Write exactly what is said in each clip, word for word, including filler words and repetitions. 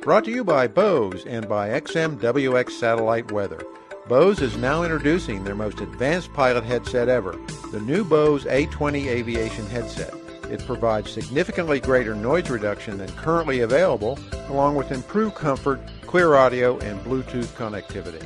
Brought to you by Bose and by X M W X Satellite Weather. Bose is now introducing their most advanced pilot headset ever, the new Bose A twenty Aviation headset. It provides significantly greater noise reduction than currently available, along with improved comfort, clear audio, and Bluetooth connectivity.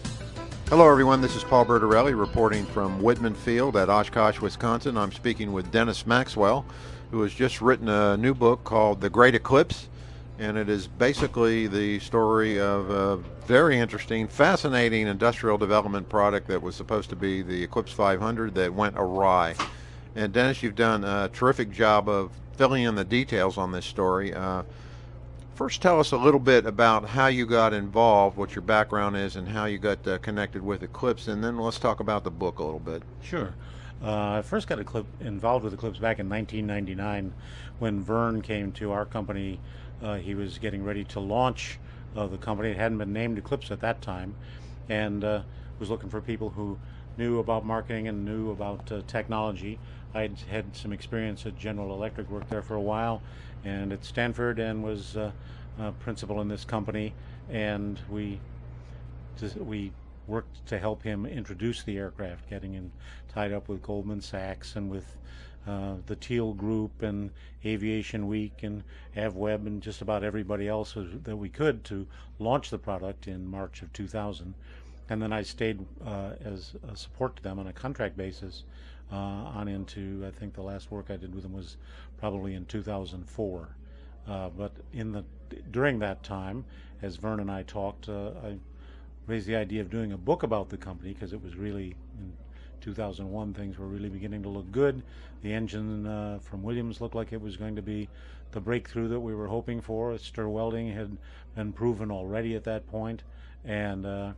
Hello everyone, this is Paul Bertorelli reporting from Whitman Field at Oshkosh, Wisconsin. I'm speaking with Dennis Maxwell, who has just written a new book called The Great Eclipse, and it is basically the story of a very interesting, fascinating industrial development product that was supposed to be the Eclipse five hundred that went awry. And Dennis, you've done a terrific job of filling in the details on this story. Uh, first, tell us a little bit about how you got involved, what your background is, and how you got uh, connected with Eclipse, and then let's talk about the book a little bit. Sure. Uh, I first got Eclipse, involved with Eclipse back in nineteen ninety-nine when Vern came to our company. Uh, he was getting ready to launch uh, the company. It hadn't been named Eclipse at that time, and uh, was looking for people who knew about marketing and knew about uh, technology. I had some experience at General Electric, worked there for a while, and at Stanford, and was uh, uh, principal in this company. And we just, we worked to help him introduce the aircraft, getting him tied up with Goldman Sachs and with uh, the Teal Group and Aviation Week and AvWeb and just about everybody else that we could to launch the product in March of two thousand. And then I stayed uh, as a support to them on a contract basis uh, on into, I think the last work I did with them was probably in two thousand four. Uh, but in the during that time, as Vern and I talked, uh, I raised the idea of doing a book about the company, because it was really, in two thousand one, things were really beginning to look good. The engine uh, from Williams looked like it was going to be the breakthrough that we were hoping for. Stir welding had been proven already at that point, and uh,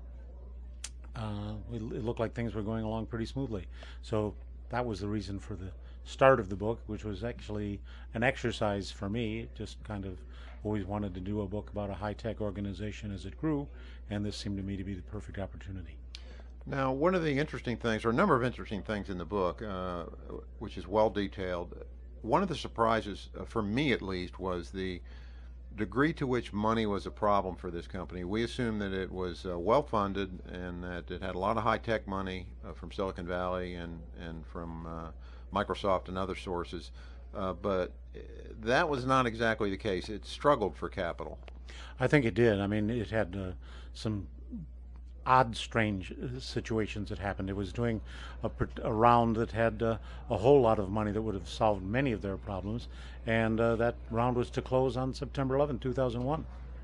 Uh, it, it looked like things were going along pretty smoothly. So that was the reason for the start of the book, which was actually an exercise for me. Just kind of always wanted to do a book about a high-tech organization as it grew, and this seemed to me to be the perfect opportunity. Now, one of the interesting things, or a number of interesting things in the book, uh, which is well detailed, one of the surprises, uh, for me at least, was the degree to which money was a problem for this company. We assumed that it was uh, well funded and that it had a lot of high-tech money uh, from Silicon Valley and and from uh, Microsoft and other sources, uh, but that was not exactly the case. It struggled for capital. I think it did. I mean, it had uh, some odd, strange situations that happened. It was doing a, a round that had uh, a whole lot of money that would have solved many of their problems, and uh, that round was to close on September eleventh, two thousand one.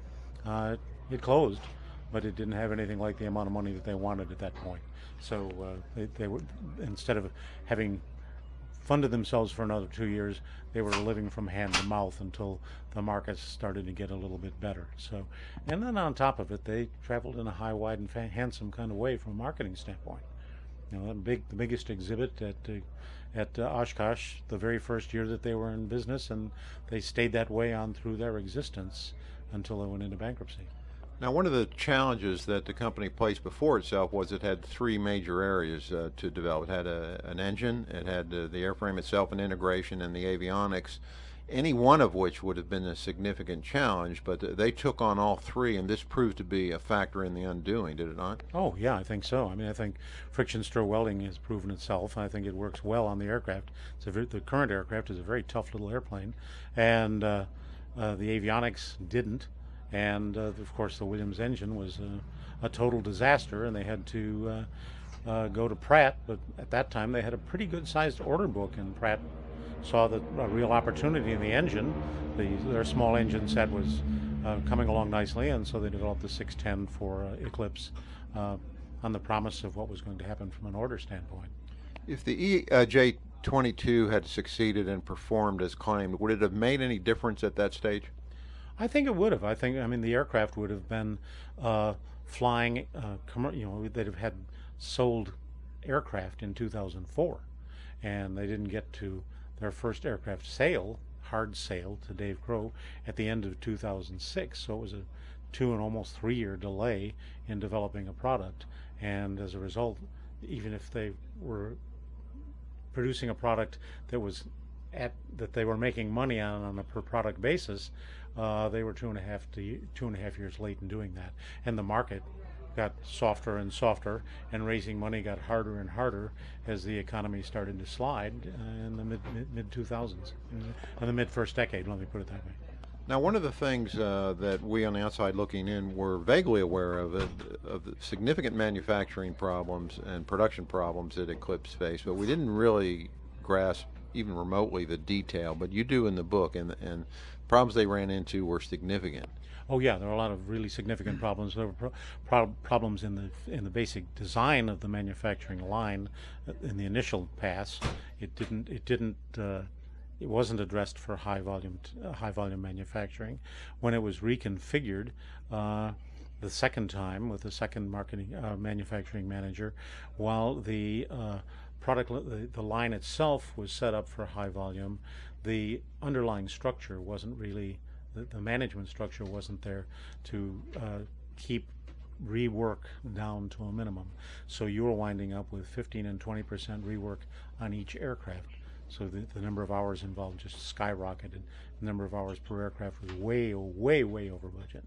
Uh, it, it closed, but it didn't have anything like the amount of money that they wanted at that point. So uh, they, they were, instead of having funded themselves for another two years, they were living from hand to mouth until the markets started to get a little bit better. So, and then on top of it, they traveled in a high, wide, and fa handsome kind of way from a marketing standpoint. You know, big, the biggest exhibit at uh, at uh, Oshkosh the very first year that they were in business, and they stayed that way on through their existence until they went into bankruptcy. Now, one of the challenges that the company placed before itself was it had three major areas uh, to develop. It had a, an engine, it had uh, the airframe itself and integration, and the avionics, any one of which would have been a significant challenge, but uh, they took on all three, and this proved to be a factor in the undoing, did it not? Oh, yeah, I think so. I mean, I think friction stir welding has proven itself. I think it works well on the aircraft. It's a very, the current aircraft is a very tough little airplane, and uh, uh, the avionics didn't. And uh, of course, the Williams engine was a, a total disaster, and they had to uh, uh, go to Pratt. But at that time, they had a pretty good-sized order book, and Pratt saw the a real opportunity in the engine. The, their small engine set was uh, coming along nicely, and so they developed the six ten for uh, Eclipse uh, on the promise of what was going to happen from an order standpoint. If the E J twenty-two had succeeded and performed as claimed, would it have made any difference at that stage? I think it would have. I think, I mean, the aircraft would have been uh, flying, uh, you know, they'd have had sold aircraft in two thousand four, and they didn't get to their first aircraft sale, hard sale to Dave Crow, at the end of two thousand six. So it was a two and almost three year delay in developing a product, and as a result, even if they were producing a product that was at that they were making money on on a per product basis, uh, they were two and a half to two and a half years late in doing that, and the market got softer and softer, and raising money got harder and harder as the economy started to slide uh, in the mid mid, mid two thousands, in the, in the mid first decade. Let me put it that way. Now, one of the things uh, that we on the outside looking in were vaguely aware of, it, of the significant manufacturing problems and production problems that Eclipse faced, but we didn't really grasp even remotely the detail. But you do in the book, and and problems they ran into were significant. Oh yeah, there were a lot of really significant problems. There were pro pro problems in the in the basic design of the manufacturing line in the initial pass. It didn't it didn't uh, it wasn't addressed for high volume uh, high volume manufacturing. When it was reconfigured uh, the second time with the second marketing uh, manufacturing manager, while the uh, product the, the line itself was set up for high volume, the underlying structure wasn't really. The, the management structure wasn't there to uh, keep rework down to a minimum. So you were winding up with fifteen and twenty percent rework on each aircraft. So the, the number of hours involved just skyrocketed. The number of hours per aircraft was way, way, way over budget.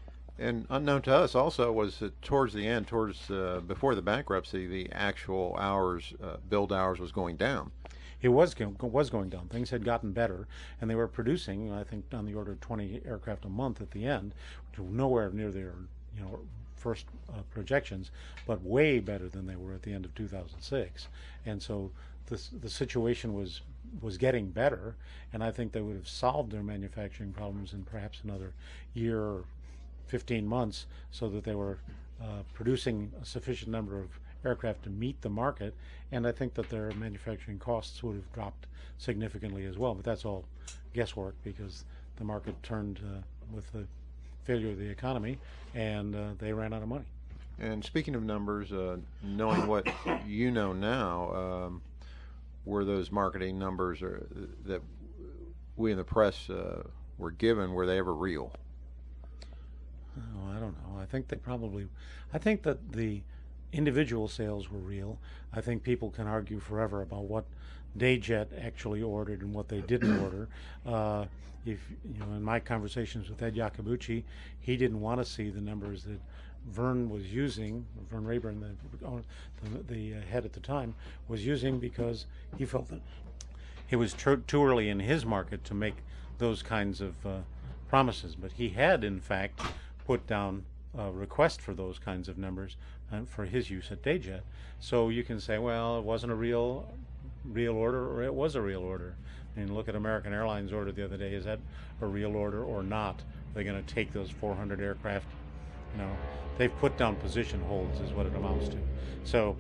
And unknown to us also was that towards the end, towards uh, before the bankruptcy, the actual hours, uh, build hours was going down. It was was going down. Things had gotten better, and they were producing, I think, on the order of twenty aircraft a month at the end, which was nowhere near their, you know, first uh, projections, but way better than they were at the end of two thousand six. And so this, the situation was was getting better, and I think they would have solved their manufacturing problems in perhaps another year or fifteen months, so that they were uh, producing a sufficient number of aircraft to meet the market, and I think that their manufacturing costs would have dropped significantly as well. But that's all guesswork, because the market turned uh, with the failure of the economy, and uh, they ran out of money. And speaking of numbers, uh, knowing what you know now, um, were those marketing numbers or, that we in the press uh, were given, were they ever real? Oh, I don't know. I think they probably, I think that the individual sales were real. I think people can argue forever about what Dayjet actually ordered and what they didn't order. Uh, if you know, in my conversations with Ed Yakabuchi, he didn't want to see the numbers that Vern was using. Vern Rayburn, the, the, the head at the time, was using, because he felt that it was too early in his market to make those kinds of uh, promises. But he had, in fact, put down a request for those kinds of numbers uh, for his use at Dayjet. So you can say, well, it wasn't a real real order, or it was a real order. I mean, look at American Airlines' order the other day. Is that a real order or not? Are they going to take those four hundred aircraft? You know, they've put down position holds is what it amounts to. So,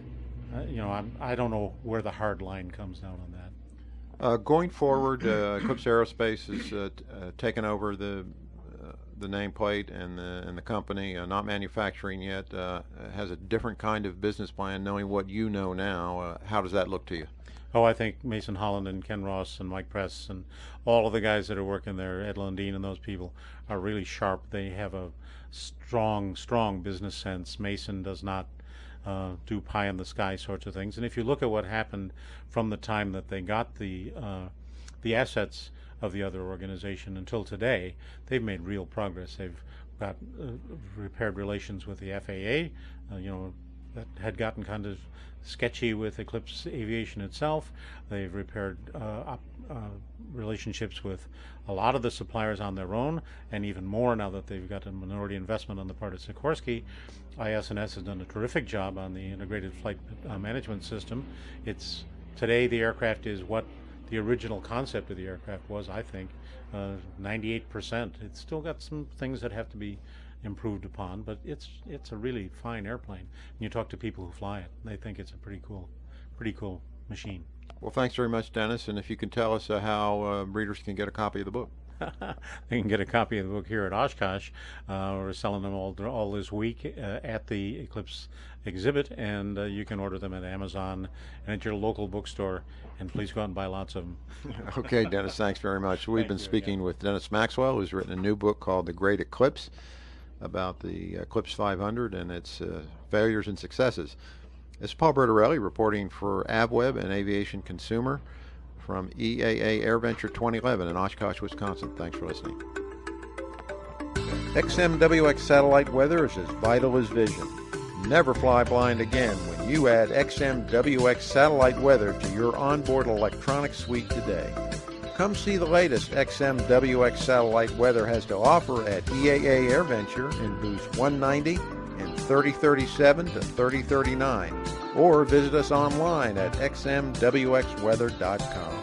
uh, you know, I'm, I don't know where the hard line comes down on that. Uh, going forward, uh, Eclipse Aerospace has uh, t uh, taken over the uh, the nameplate and the and the company, uh, not manufacturing yet. Uh, has a different kind of business plan. Knowing what you know now, uh, how does that look to you? Oh, I think Mason Holland and Ken Ross and Mike Press and all of the guys that are working there, Ed Lundeen and those people, are really sharp. They have a strong, strong business sense. Mason does not uh, do pie in the sky sorts of things. And if you look at what happened from the time that they got the uh, the assets of the other organization until today, they've made real progress. They've got uh, repaired relations with the F A A, uh, you know, that had gotten kind of sketchy with Eclipse Aviation itself. They've repaired uh, op, uh, relationships with a lot of the suppliers on their own, and even more now that they've got a minority investment on the part of Sikorsky. I S and S has done a terrific job on the integrated flight uh, management system. It's today the aircraft is what the original concept of the aircraft was, I think, uh, ninety-eight percent. It's still got some things that have to be improved upon, but it's it's a really fine airplane. And you talk to people who fly it, they think it's a pretty cool, pretty cool machine. Well, thanks very much, Dennis. And if you can tell us uh, how uh, readers can get a copy of the book. They can get a copy of the book here at Oshkosh. Uh, we're selling them all all this week uh, at the Eclipse exhibit, and uh, you can order them at Amazon and at your local bookstore. And please go out and buy lots of them. Okay, Dennis, thanks very much. We've Thank been you speaking again. with Dennis Maxwell, who's written a new book called The Great Eclipse, about the Eclipse five hundred and its uh, failures and successes. This is Paul Bertorelli reporting for AvWeb and Aviation Consumer from E A A AirVenture twenty eleven in Oshkosh, Wisconsin. Thanks for listening. X M W X satellite weather is as vital as vision. Never fly blind again when you add X M W X satellite weather to your onboard electronic suite today. Come see the latest X M W X satellite weather has to offer at E A A AirVenture in booths one ninety and thirty thirty-seven to thirty thirty-nine, or visit us online at x m w x weather dot com.